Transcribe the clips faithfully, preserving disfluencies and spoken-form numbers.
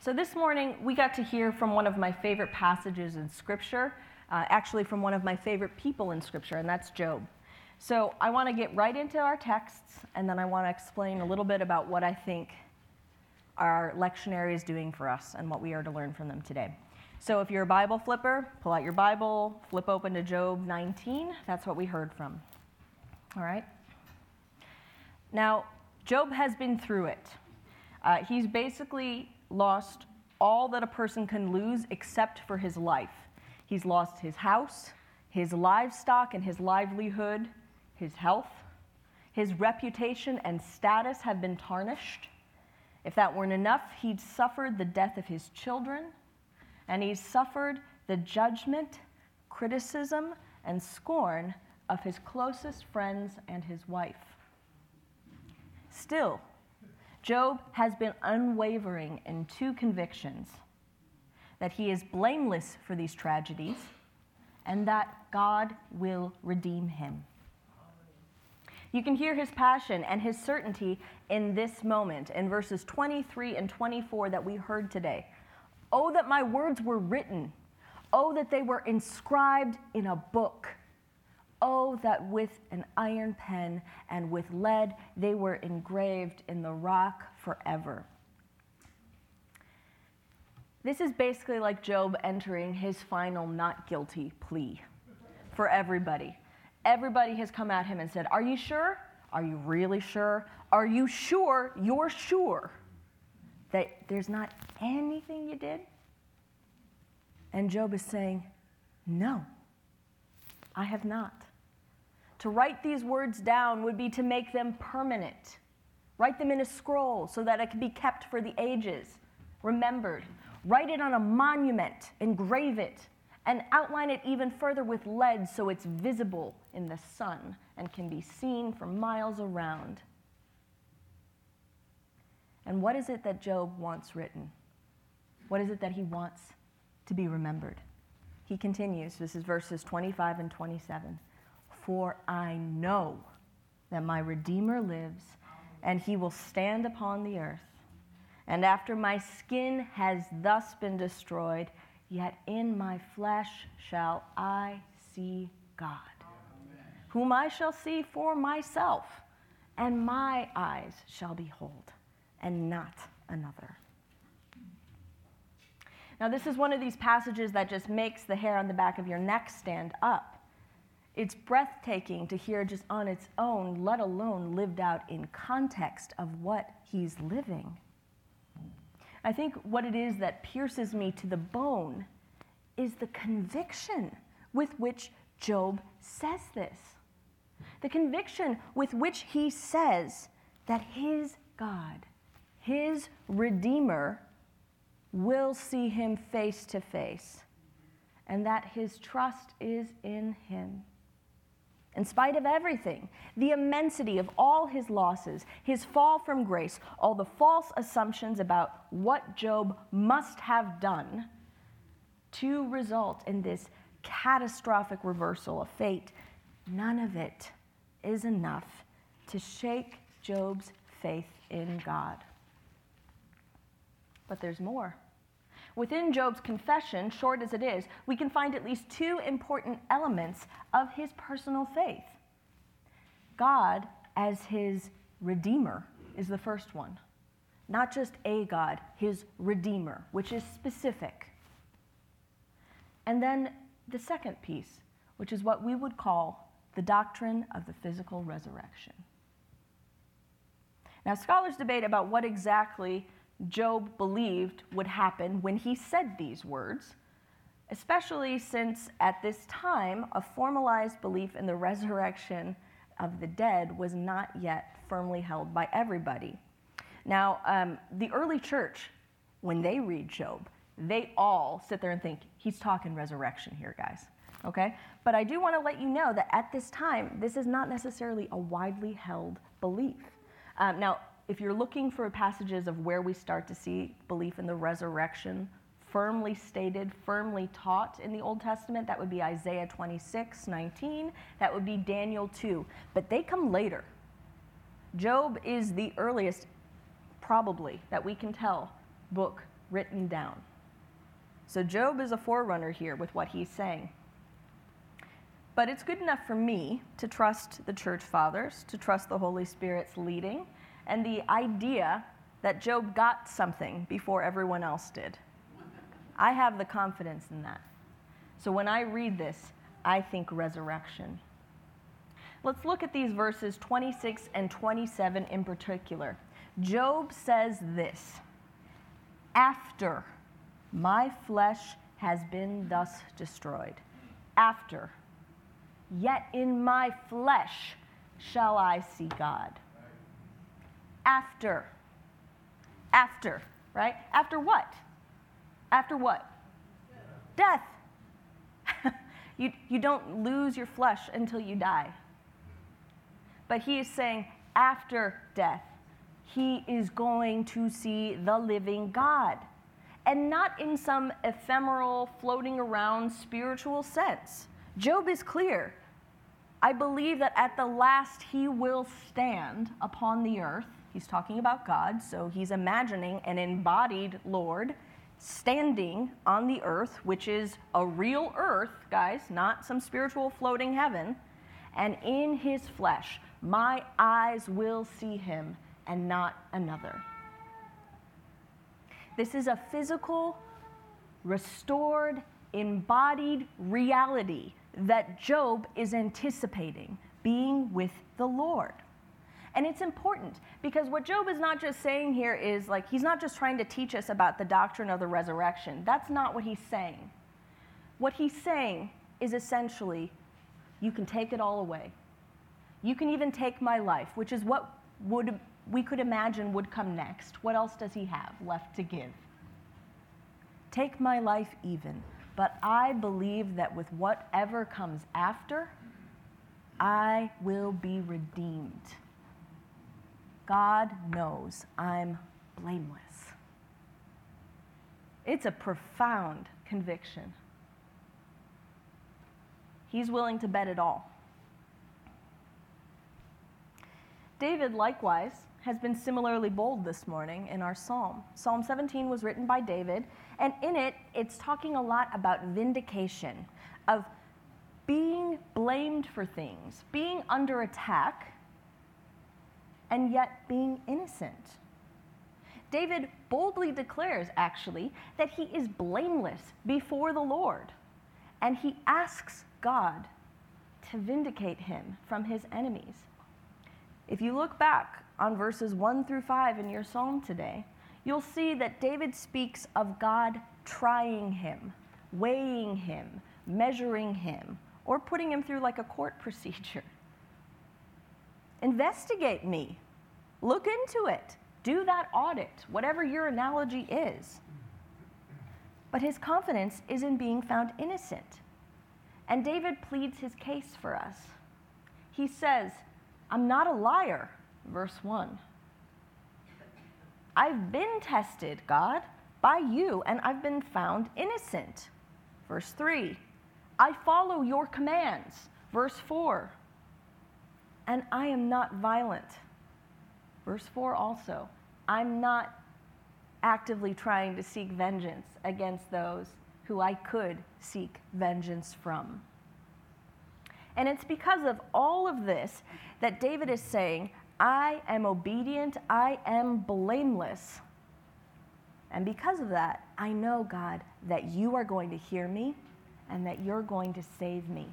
So this morning, we got to hear from one of my favorite passages in Scripture, uh, actually from one of my favorite people in Scripture, and that's Job. So I want to get right into our texts, and then I want to explain a little bit about what I think our lectionary is doing for us and what we are to learn from them today. So if you're a Bible flipper, pull out your Bible, flip open to Job nineteen. That's what we heard from. All right? Now, Job has been through it. Uh, he's basically lost all that a person can lose except for his life. He's lost his house, his livestock and his livelihood, his health. His reputation and status have been tarnished. If that weren't enough, he'd suffered the death of his children, and he's suffered the judgment, criticism, and scorn of his closest friends and his wife. Still, Job has been unwavering in two convictions: that he is blameless for these tragedies, and that God will redeem him. You can hear his passion and his certainty in this moment, in verses twenty-three and twenty-four that we heard today. Oh, that my words were written. Oh, that they were inscribed in a book. Oh, that with an iron pen and with lead they were engraved in the rock forever. This is basically like Job entering his final not guilty plea for everybody. Everybody has come at him and said, are you sure? Are you really sure? Are you sure you're sure that there's not anything you did? And Job is saying, no, I have not. To write these words down would be to make them permanent. Write them in a scroll so that it can be kept for the ages, remembered. Write it on a monument, engrave it, and outline it even further with lead so it's visible in the sun and can be seen for miles around. And what is it that Job wants written? What is it that he wants to be remembered? He continues, this is verses twenty-five and twenty-seven. For I know that my Redeemer lives, and he will stand upon the earth. And after my skin has thus been destroyed, yet in my flesh shall I see God, Amen. Whom I shall see for myself, and my eyes shall behold, and not another. Now, this is one of these passages that just makes the hair on the back of your neck stand up. It's breathtaking to hear just on its own, let alone lived out in context of what he's living. I think what it is that pierces me to the bone is the conviction with which Job says this. The conviction with which he says that his God, his Redeemer, will see him face to face, and that his trust is in him. In spite of everything, the immensity of all his losses, his fall from grace, all the false assumptions about what Job must have done to result in this catastrophic reversal of fate, none of it is enough to shake Job's faith in God. But there's more. Within Job's confession, short as it is, we can find at least two important elements of his personal faith. God as his Redeemer is the first one. Not just a God, his Redeemer, which is specific. And then the second piece, which is what we would call the doctrine of the physical resurrection. Now, scholars debate about what exactly Job believed would happen when he said these words, especially since at this time a formalized belief in the resurrection of the dead was not yet firmly held by everybody. Now, um, the early church, when they read Job, they all sit there and think, he's talking resurrection here, guys, okay? But I do want to let you know that at this time, this is not necessarily a widely held belief. Um, now, if you're looking for passages of where we start to see belief in the resurrection firmly stated, firmly taught in the Old Testament, that would be Isaiah twenty-six nineteen, that would be Daniel two, but they come later. Job is the earliest, probably, that we can tell, book written down. So Job is a forerunner here with what he's saying. But it's good enough for me to trust the church fathers, to trust the Holy Spirit's leading, and the idea that Job got something before everyone else did. I have the confidence in that. So when I read this, I think resurrection. Let's look at these verses twenty-six and twenty-seven in particular. Job says this, after my flesh has been thus destroyed, after, yet in my flesh shall I see God. After, after, right? After what? After what? Death. Death. you, you don't lose your flesh until you die. But he is saying after death, he is going to see the living God. And not in some ephemeral, floating around spiritual sense. Job is clear. I believe that at the last he will stand upon the earth. He's talking about God, so he's imagining an embodied Lord standing on the earth, which is a real earth, guys, not some spiritual floating heaven. And in his flesh, my eyes will see him and not another. This is a physical, restored, embodied reality that Job is anticipating being with the Lord. And it's important because what Job is not just saying here is like, he's not just trying to teach us about the doctrine of the resurrection. That's not what he's saying. What he's saying is essentially, you can take it all away. You can even take my life, which is what would we could imagine would come next. What else does he have left to give? Take my life even, but I believe that with whatever comes after, I will be redeemed. God knows I'm blameless. It's a profound conviction. He's willing to bet it all. David, likewise, has been similarly bold this morning in our psalm. Psalm seventeen was written by David, and in it, it's talking a lot about vindication, of being blamed for things, being under attack, and yet being innocent. David boldly declares, actually, that he is blameless before the Lord, and he asks God to vindicate him from his enemies. If you look back on verses one through five in your psalm today, you'll see that David speaks of God trying him, weighing him, measuring him, or putting him through like a court procedure. Investigate me. Look into it. Do that audit, whatever your analogy is. But his confidence is in being found innocent. And David pleads his case for us. He says, I'm not a liar, verse one. I've been tested, God, by you, and I've been found innocent. Verse three. I follow your commands, verse four. And I am not violent. Verse four also. I'm not actively trying to seek vengeance against those who I could seek vengeance from. And it's because of all of this that David is saying, I am obedient, I am blameless. And because of that, I know, God, that you are going to hear me and that you're going to save me.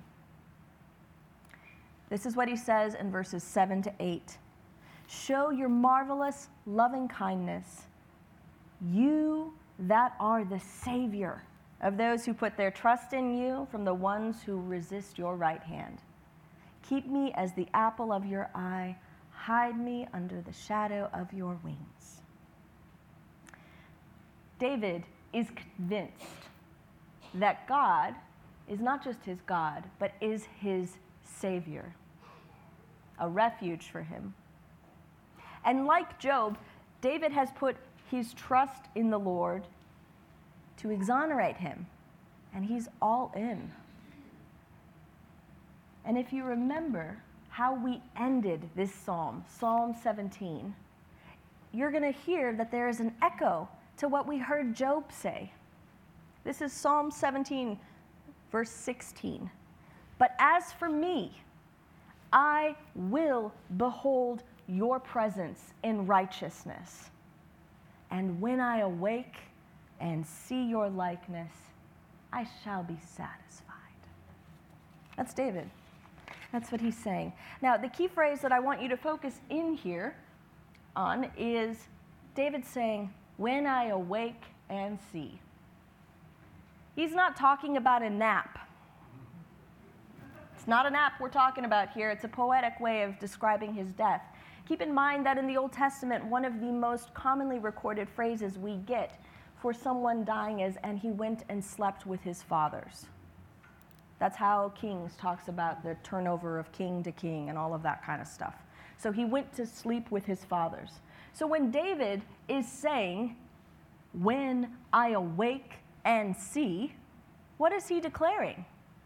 This is what he says in verses seven to eight. Show your marvelous loving kindness, you that are the Savior of those who put their trust in you, from the ones who resist your right hand. Keep me as the apple of your eye. Hide me under the shadow of your wings. David is convinced that God is not just his God, but is his Savior, a refuge for him. And like Job, David has put his trust in the Lord to exonerate him, and he's all in. And if you remember how we ended this psalm, Psalm seventeen, you're going to hear that there is an echo to what we heard Job say. This is Psalm seventeen, verse sixteen. But as for me, I will behold your presence in righteousness. And when I awake and see your likeness, I shall be satisfied. That's David. That's what he's saying. Now, the key phrase that I want you to focus in here on is David saying, when I awake and see. He's not talking about a nap. It's not a nap we're talking about here. It's a poetic way of describing his death. Keep in mind that in the Old Testament, one of the most commonly recorded phrases we get for someone dying is, and he went and slept with his fathers. That's how Kings talks about the turnover of king to king and all of that kind of stuff. So he went to sleep with his fathers. So when David is saying, when I awake and see, what is he declaring?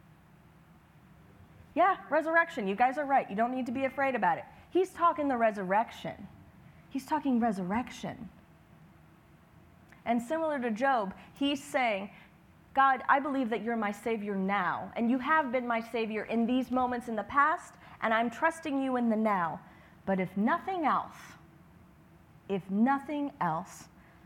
Yeah, resurrection. You guys are right. You don't need to be afraid about it. He's talking the resurrection. He's talking resurrection. And similar to Job, he's saying, God, I believe that you're my Savior now, and you have been my Savior in these moments in the past, and I'm trusting you in the now. But if nothing else, if nothing else,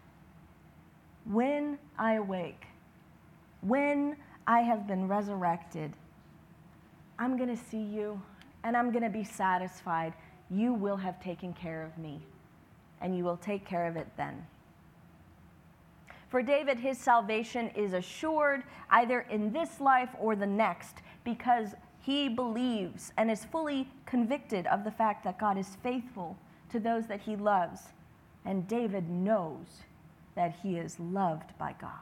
when I awake, when I have been resurrected, I'm going to see you, and I'm going to be satisfied. You will have taken care of me, and you will take care of it then. For David, his salvation is assured either in this life or the next because he believes and is fully convicted of the fact that God is faithful to those that he loves. And David knows that he is loved by God.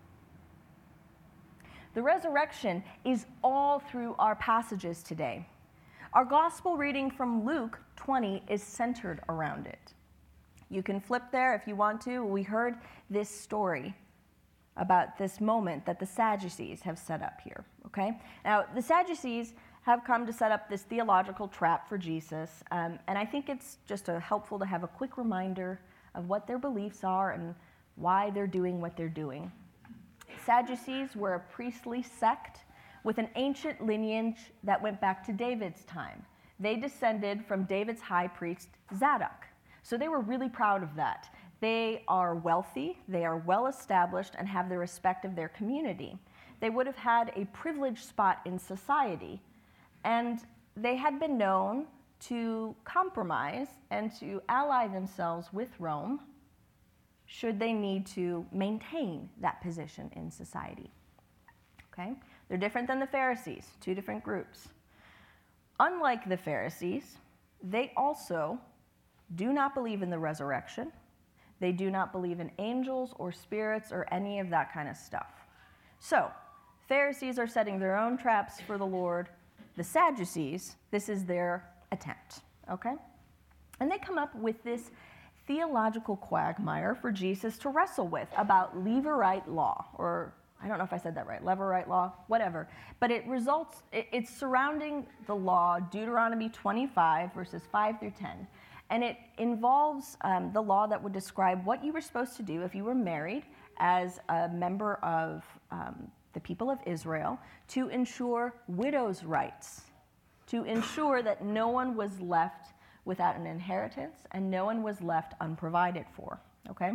The resurrection is all through our passages today. Our gospel reading from Luke twenty is centered around it. You can flip there if you want to. We heard this story about this moment that the Sadducees have set up here, okay? Now, the Sadducees have come to set up this theological trap for Jesus, um, and I think it's just a, helpful to have a quick reminder of what their beliefs are and why they're doing what they're doing. Sadducees were a priestly sect with an ancient lineage that went back to David's time. They descended from David's high priest, Zadok. So they were really proud of that. They are wealthy, they are well established, and have the respect of their community. They would have had a privileged spot in society, and they had been known to compromise and to ally themselves with Rome should they need to maintain that position in society. Okay? They're different than the Pharisees, two different groups. Unlike the Pharisees, they also do not believe in the resurrection. They do not believe in angels or spirits or any of that kind of stuff. So, Pharisees are setting their own traps for the Lord. The Sadducees, this is their attempt, okay? And they come up with this theological quagmire for Jesus to wrestle with about Levirate law, or I don't know if I said that right, Levirate law, whatever. But it results, it, it's surrounding the law, Deuteronomy twenty-five, verses five through ten. And it involves um, the law that would describe what you were supposed to do if you were married as a member of um, the people of Israel to ensure widows' rights, to ensure that no one was left without an inheritance and no one was left unprovided for, okay?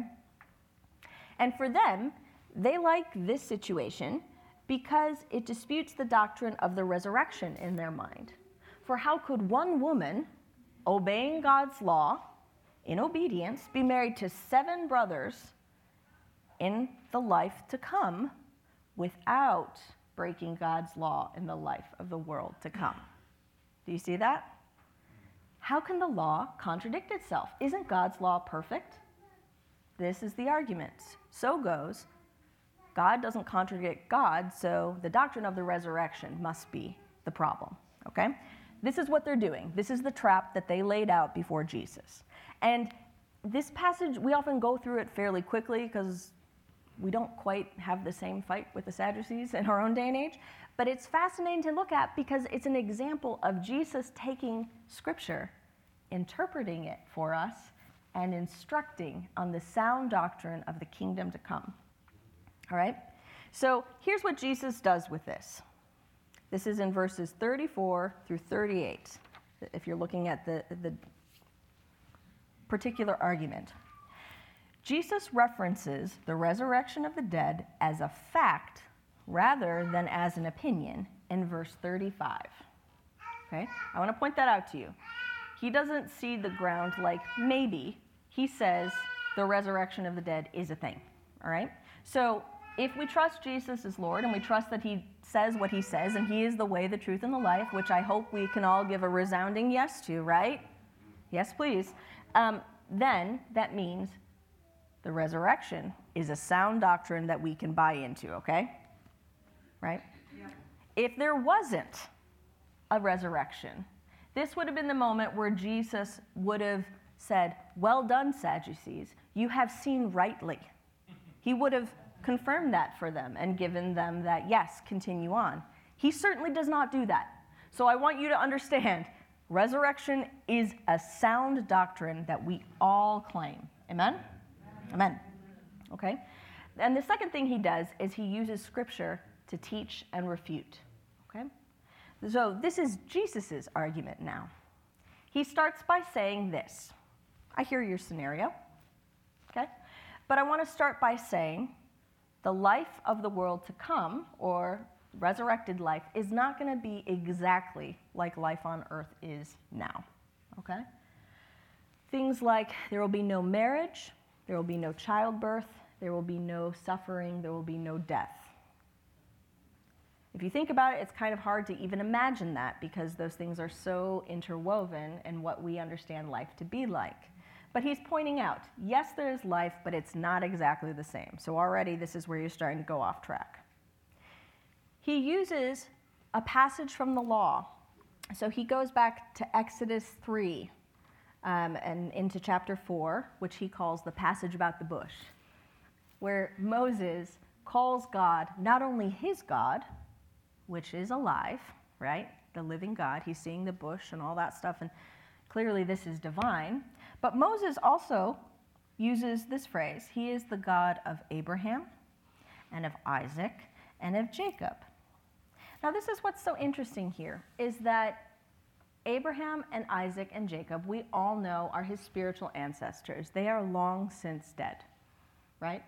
And for them, they like this situation because it disputes the doctrine of the resurrection in their mind. For how could one woman, obeying God's law, in obedience, be married to seven brothers in the life to come without breaking God's law in the life of the world to come? Do you see that? How can the law contradict itself? Isn't God's law perfect? This is the argument. So goes, God doesn't contradict God, so the doctrine of the resurrection must be the problem, okay? This is what they're doing. This is the trap that they laid out before Jesus. And this passage, we often go through it fairly quickly because we don't quite have the same fight with the Sadducees in our own day and age. But it's fascinating to look at because it's an example of Jesus taking Scripture, interpreting it for us, and instructing on the sound doctrine of the kingdom to come. All right? So here's what Jesus does with this. This is in verses thirty-four through thirty-eight, if you're looking at the, the particular argument. Jesus references the resurrection of the dead as a fact rather than as an opinion in verse thirty-five. Okay? I want to point that out to you. He doesn't seed the ground like maybe. He says the resurrection of the dead is a thing. All right? So if we trust Jesus as Lord and we trust that he says what he says and he is the way, the truth, and the life, which I hope we can all give a resounding yes to, right? Yes, please. Um, then that means the resurrection is a sound doctrine that we can buy into, okay? Right? Yeah. If there wasn't a resurrection, this would have been the moment where Jesus would have said, "Well done, Sadducees, you have seen rightly." He would have confirmed that for them and given them that, yes, continue on. He certainly does not do that. So I want you to understand, resurrection is a sound doctrine that we all claim. Amen? Amen. Okay? And the second thing he does is he uses Scripture to teach and refute. Okay? So this is Jesus' argument now. He starts by saying this. I hear your scenario. Okay? But I want to start by saying the life of the world to come, or resurrected life, is not going to be exactly like life on earth is now. Okay? Things like there will be no marriage, there will be no childbirth, there will be no suffering, there will be no death. If you think about it, it's kind of hard to even imagine that because those things are so interwoven in what we understand life to be like. But he's pointing out, yes, there is life, but it's not exactly the same. So already this is where you're starting to go off track. He uses a passage from the law. So he goes back to Exodus three um, and into chapter four, which he calls the passage about the bush, where Moses calls God not only his God, which is alive, right? The living God. He's seeing the bush and all that stuff, and clearly this is divine. But Moses also uses this phrase. He is the God of Abraham and of Isaac and of Jacob. Now this is what's so interesting here, is that Abraham and Isaac and Jacob, we all know, are his spiritual ancestors. They are long since dead, right?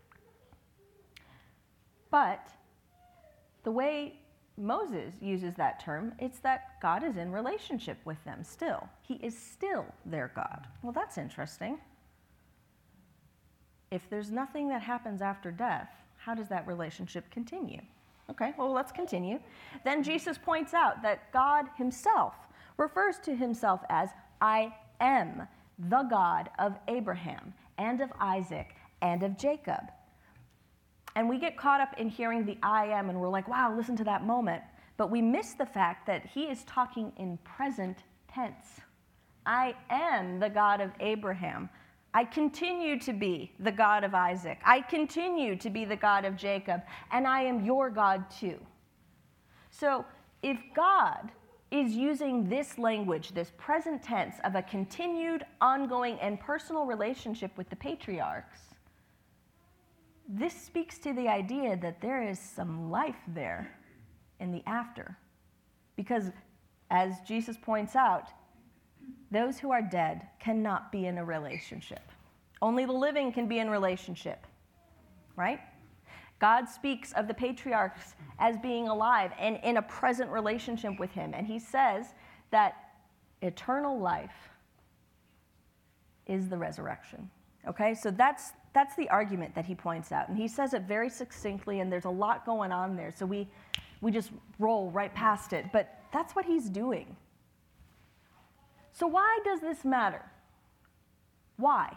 But the way Moses uses that term, it's that God is in relationship with them still. He is still their God. Well, that's interesting. If there's nothing that happens after death, how does that relationship continue? Okay, well, let's continue. Then Jesus points out that God himself refers to himself as, "I am the God of Abraham and of Isaac and of Jacob." And we get caught up in hearing the I am, and we're like, wow, listen to that moment. But we miss the fact that he is talking in present tense. I am the God of Abraham. I continue to be the God of Isaac. I continue to be the God of Jacob. And I am your God too. So if God is using this language, this present tense of a continued, ongoing, and personal relationship with the patriarchs, this speaks to the idea that there is some life there in the after. Because, as Jesus points out, those who are dead cannot be in a relationship. Only the living can be in relationship, right? God speaks of the patriarchs as being alive and in a present relationship with him. And he says that eternal life is the resurrection. Okay, so that's that's the argument that he points out. And he says it very succinctly, and there's a lot going on there, so we, we just roll right past it. But that's what he's doing. So why does this matter? Why?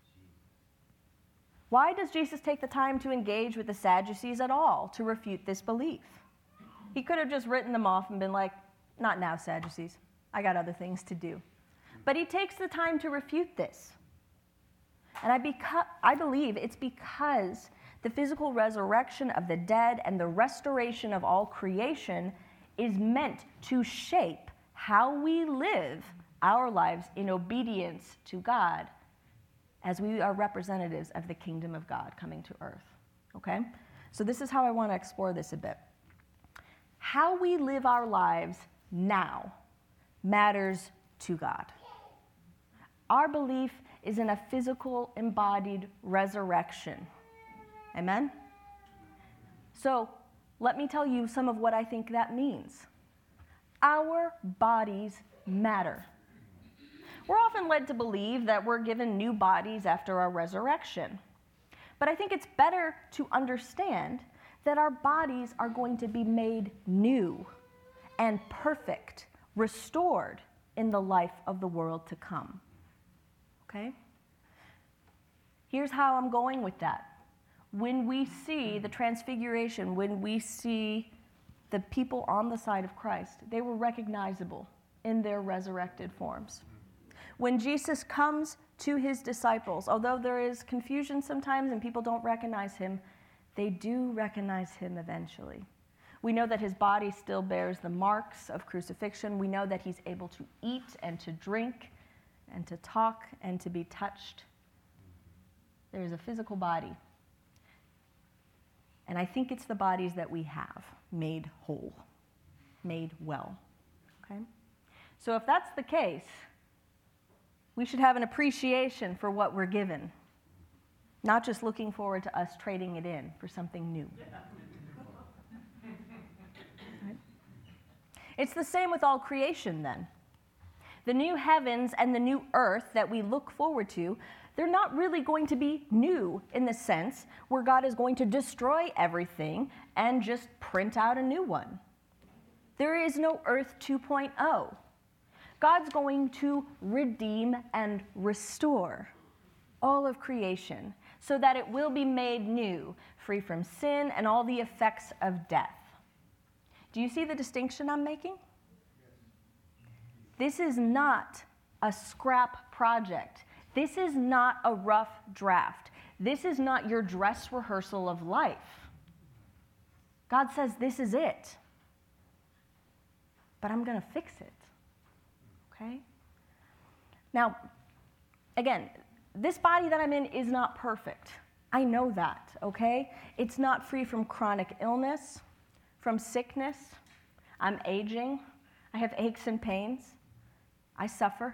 Why does Jesus take the time to engage with the Sadducees at all to refute this belief? He could have just written them off and been like, "Not now, Sadducees. I got other things to do." But he takes the time to refute this. And I, beca- I believe it's because the physical resurrection of the dead and the restoration of all creation is meant to shape how we live our lives in obedience to God as we are representatives of the kingdom of God coming to earth. Okay? So this is how I want to explore this a bit. How we live our lives now matters to God. Our belief is in a physical, embodied resurrection. Amen? So let me tell you some of what I think that means. Our bodies matter. We're often led to believe that we're given new bodies after our resurrection. But I think it's better to understand that our bodies are going to be made new and perfect, restored in the life of the world to come. Okay? Here's how I'm going with that. When we see the transfiguration, when we see the people on the side of Christ, they were recognizable in their resurrected forms. When Jesus comes to his disciples, although there is confusion sometimes and people don't recognize him, they do recognize him eventually. We know that his body still bears the marks of crucifixion. We know that he's able to eat and to drink and to talk and to be touched. There is a physical body. And I think it's the bodies that we have made whole, made well. Okay? So if that's the case, we should have an appreciation for what we're given, not just looking forward to us trading it in for something new. Right? It's the same with all creation then. The new heavens and the new earth that we look forward to, they're not really going to be new in the sense where God is going to destroy everything and just print out a new one. There is no Earth two point oh. God's going to redeem and restore all of creation so that it will be made new, free from sin and all the effects of death. Do you see the distinction I'm making? This is not a scrap project. This is not a rough draft. This is not your dress rehearsal of life. God says, this is it. But I'm going to fix it. Okay? Now, again, this body that I'm in is not perfect. I know that, okay? It's not free from chronic illness, from sickness. I'm aging. I have aches and pains. I suffer.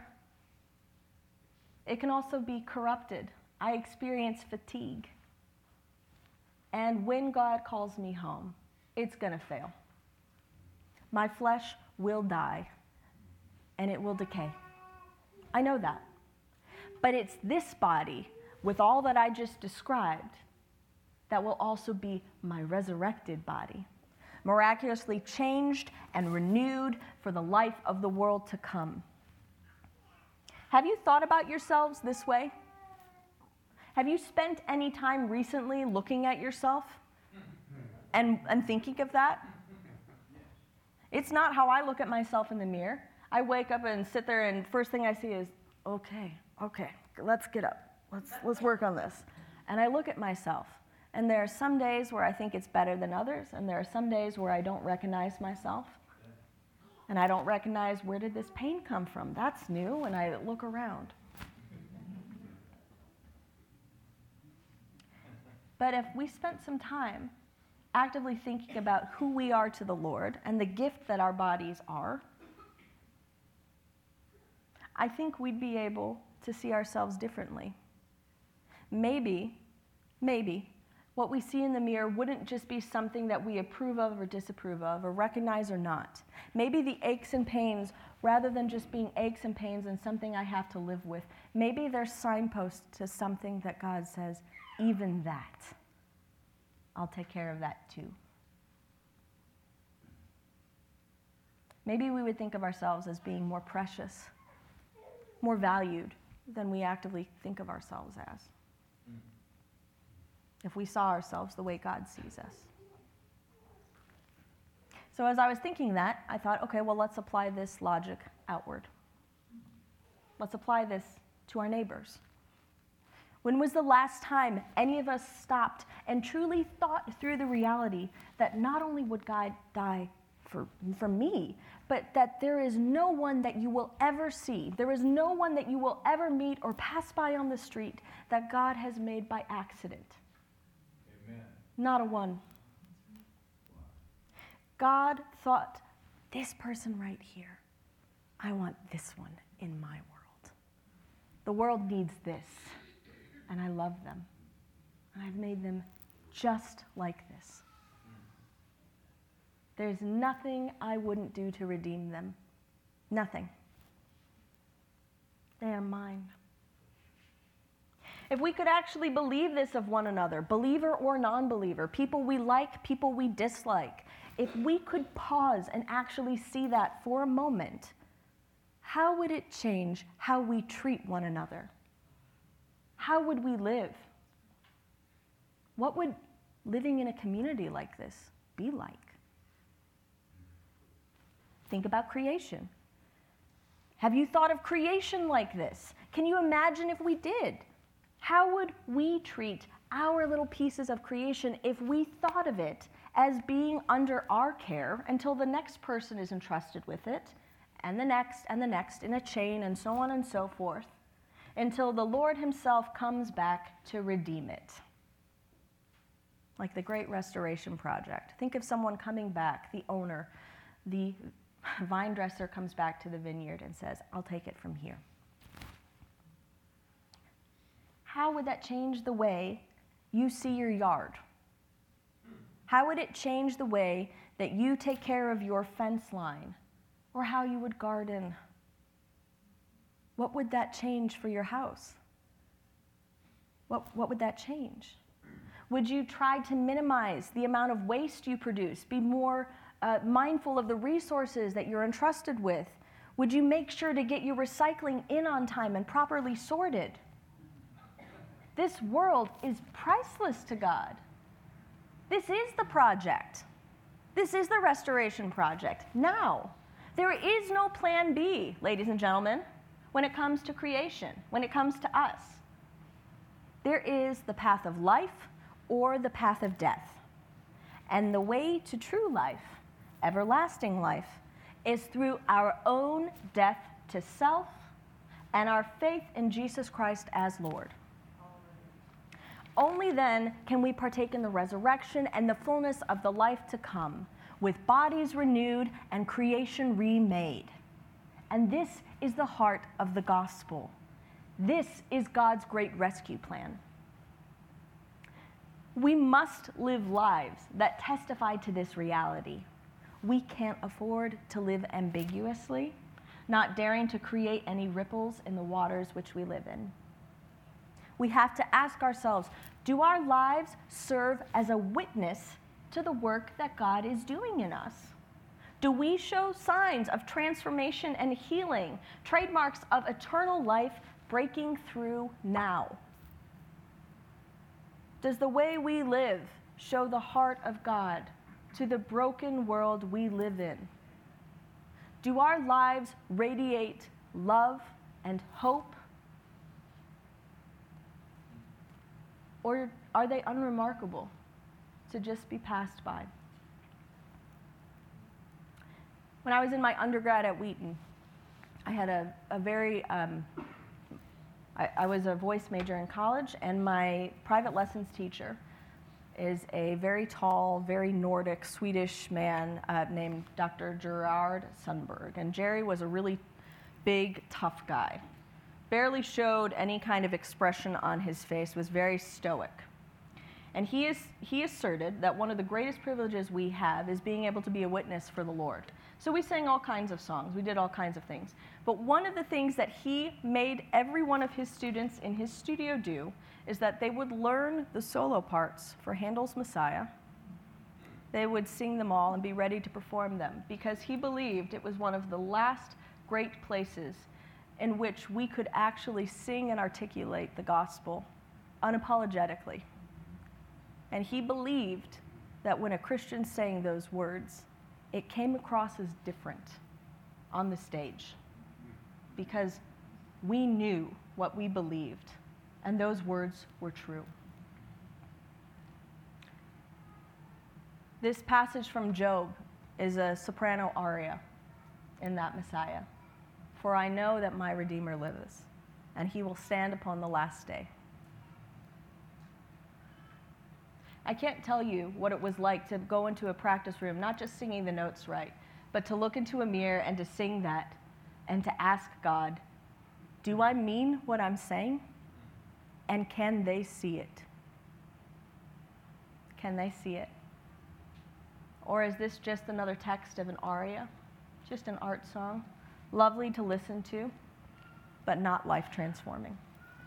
It can also be corrupted. I experience fatigue. And when God calls me home, it's going to fail. My flesh will die, and it will decay. I know that. But it's this body, with all that I just described, that will also be my resurrected body, miraculously changed and renewed for the life of the world to come. Have you thought about yourselves this way? Have you spent any time recently looking at yourself and, and thinking of that? It's not how I look at myself in the mirror. I wake up and sit there, and first thing I see is, okay, okay, let's get up. Let's, let's work on this. And I look at myself, and there are some days where I think it's better than others, and there are some days where I don't recognize myself. And I don't recognize, where did this pain come from? That's new, and I look around. But if we spent some time actively thinking about who we are to the Lord and the gift that our bodies are, I think we'd be able to see ourselves differently. Maybe, maybe, what we see in the mirror wouldn't just be something that we approve of or disapprove of or recognize or not. Maybe the aches and pains, rather than just being aches and pains and something I have to live with, maybe they're signposts to something that God says, even that, I'll take care of that too. Maybe we would think of ourselves as being more precious, more valued than we actively think of ourselves as, if we saw ourselves the way God sees us. So as I was thinking that, I thought, okay, well, let's apply this logic outward. Let's apply this to our neighbors. When was the last time any of us stopped and truly thought through the reality that not only would God die for, for me, but that there is no one that you will ever see, there is no one that you will ever meet or pass by on the street that God has made by accident. Amen. Not a one. God thought, this person right here, I want this one in my world. The world needs this, and I love them. And I've made them just like this. There's nothing I wouldn't do to redeem them. Nothing. They are mine. If we could actually believe this of one another, believer or non-believer, people we like, people we dislike, if we could pause and actually see that for a moment, how would it change how we treat one another? How would we live? What would living in a community like this be like? Think about creation. Have you thought of creation like this? Can you imagine if we did? How would we treat our little pieces of creation if we thought of it as being under our care until the next person is entrusted with it, and the next, and the next, in a chain, and so on and so forth, until the Lord himself comes back to redeem it? Like the Great Restoration Project. Think of someone coming back, the owner, the vine dresser comes back to the vineyard and says, I'll take it from here. How would that change the way you see your yard? How would it change the way that you take care of your fence line, or how you would garden? What would that change for your house? What, what would that change? Would you try to minimize the amount of waste you produce, be more uh, mindful of the resources that you're entrusted with? Would you make sure to get your recycling in on time and properly sorted? This world is priceless to God. This is the project. This is the restoration project. Now, there is no plan B, ladies and gentlemen, when it comes to creation, when it comes to us. There is the path of life or the path of death. And the way to true life, everlasting life, is through our own death to self and our faith in Jesus Christ as Lord. Only then can we partake in the resurrection and the fullness of the life to come, with bodies renewed and creation remade. And this is the heart of the gospel. This is God's great rescue plan. We must live lives that testify to this reality. We can't afford to live ambiguously, not daring to create any ripples in the waters which we live in. We have to ask ourselves, do our lives serve as a witness to the work that God is doing in us? Do we show signs of transformation and healing, trademarks of eternal life breaking through now? Does the way we live show the heart of God to the broken world we live in? Do our lives radiate love and hope? Or are they unremarkable to just be passed by? When I was in my undergrad at Wheaton, I had a, a very, um, I, I was a voice major in college, and my private lessons teacher is a very tall, very Nordic, Swedish man uh, named Doctor Gerard Sundberg. And Jerry was a really big, tough guy. Barely showed any kind of expression on his face, was very stoic. And he, is, he asserted that one of the greatest privileges we have is being able to be a witness for the Lord. So we sang all kinds of songs, we did all kinds of things. But one of the things that he made every one of his students in his studio do is that they would learn the solo parts for Handel's Messiah. They would sing them all and be ready to perform them, because he believed it was one of the last great places in which we could actually sing and articulate the gospel unapologetically. And he believed that when a Christian sang those words, it came across as different on the stage, because we knew what we believed, and those words were true. This passage from Job is a soprano aria in that Messiah. For I know that my Redeemer lives, and he will stand upon the last day. I can't tell you what it was like to go into a practice room, not just singing the notes right, but to look into a mirror and to sing that and to ask God, do I mean what I'm saying? And can they see it? Can they see it? Or is this just another text of an aria, just an art song, lovely to listen to, but not life-transforming?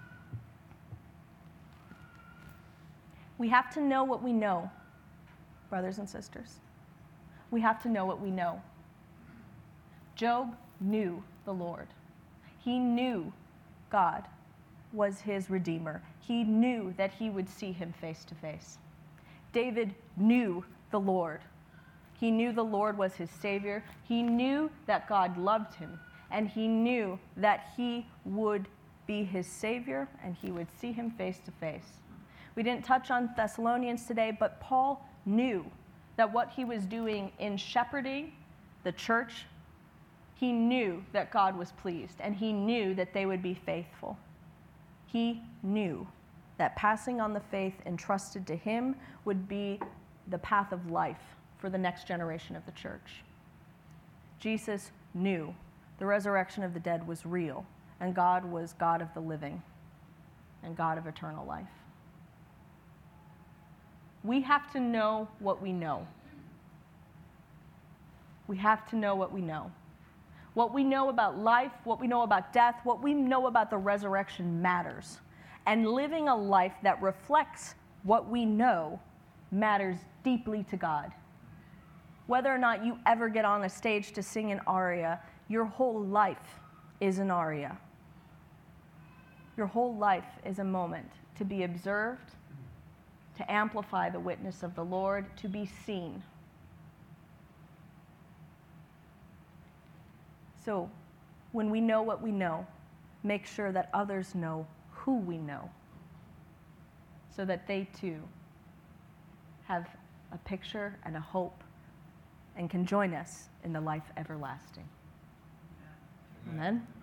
We have to know what we know, brothers and sisters. We have to know what we know. Job knew the Lord. He knew God was his Redeemer. He knew that he would see him face to face. David knew the Lord. He knew the Lord was his Savior. He knew that God loved him, and he knew that he would be his Savior and he would see him face to face. We didn't touch on Thessalonians today, but Paul knew that what he was doing in shepherding the church, he knew that God was pleased, and he knew that they would be faithful. He knew that passing on the faith entrusted to him would be the path of life for the next generation of the church. Jesus knew the resurrection of the dead was real, and God was God of the living and God of eternal life. We have to know what we know. We have to know what we know. What we know about life, what we know about death, what we know about the resurrection matters. And living a life that reflects what we know matters deeply to God. Whether or not you ever get on a stage to sing an aria, your whole life is an aria. Your whole life is a moment to be observed, to amplify the witness of the Lord, to be seen. So, when we know what we know, make sure that others know who we know, so that they too have a picture and a hope and can join us in the life everlasting. Amen. Amen.